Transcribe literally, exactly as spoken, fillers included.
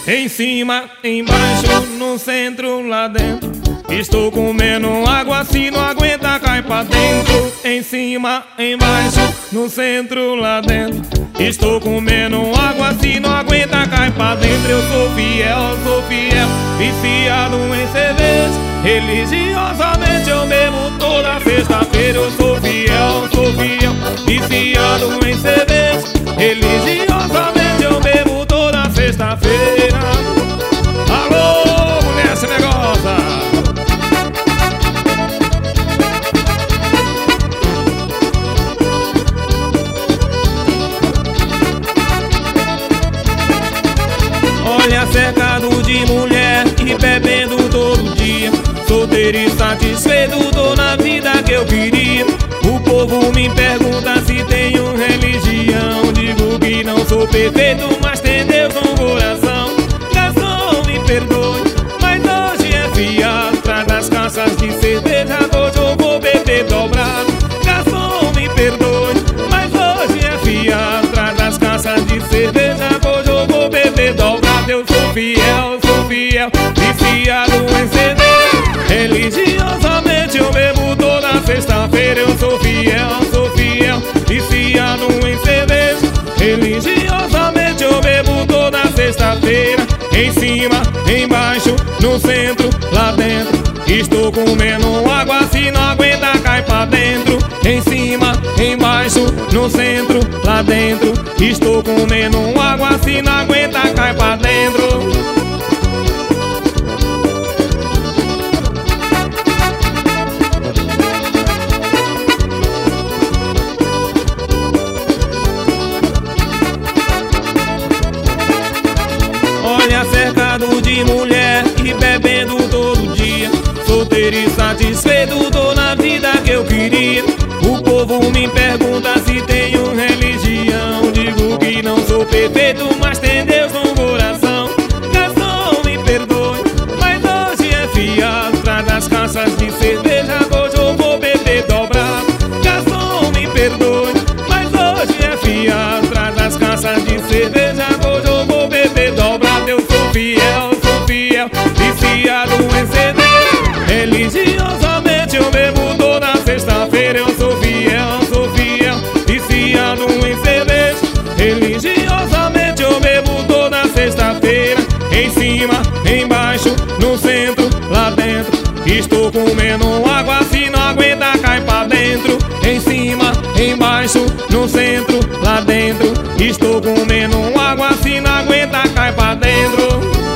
Em cima, embaixo, no centro, lá dentro. Estou comendo água, se não aguenta cai pra dentro. Em cima, embaixo, no centro, lá dentro. Estou comendo água, se não aguenta cai pra dentro. Eu sou fiel, sou fiel, viciado em cerveja. Religiosamente eu bebo toda sexta-feira. Eu sou fiel, sou fiel, viciado em cerveja. Religiosamente eu bebo toda sexta-feira. Alô, mulher, esse negócio. Olha, cercado de mulher e bebendo todo dia. Solteiro e satisfeito, tô na vida que eu queria. O povo me pergunta se tenho religião. Digo que não sou perfeito, mas tem Deus no coração. Garçom, me perdoe, mas hoje é fiado. Traz as caixas de cerveja, hoje eu vou beber dobrado. Garçom, me perdoe, mas hoje é fiado. Traz as caixas de cerveja, hoje eu vou beber dobrado. Eu sou fiel, sou fiel, viciado em cerveja. Religiosamente eu bebo toda sexta-feira. Eu sou fiel, sou fiel, viciado em cerveja. Religiosamente eu bebo toda sexta-feira. Em cima, embaixo, no centro, lá dentro. Estou comendo água, se não aguenta cai pra dentro. Em cima, embaixo, no centro, lá dentro. Estou comendo água, se não aguenta cai pra dentro. Olha, cercado de mulher e bebendo todo dia. Solteiro e satisfeito, tô na vida que eu queria. O povo me pergunta se tenho religião. Digo que não sou perfeito, mas tem Deus no coração. Garçom, me perdoe, mas hoje é fiado. Traz as caixas de cerveja, hoje eu vou beber dobrado. Garçom, me perdoe, mas hoje é fiado. Traz as caixas de cerveja, hoje eu vou beber dobrado. Eu sou fiel, sou fiel, viciado em cerveja. Religiosamente eu bebo toda sexta-feira. Eu sou fiel, sou fiel, viciado em cerveja. Religiosamente eu bebo toda sexta-feira. Em cima, embaixo, no centro, lá dentro. Estou comendo água, se não aguenta cai pra dentro. Em cima, embaixo, no centro, lá dentro. Estou comendo água, se não aguenta cai pra dentro.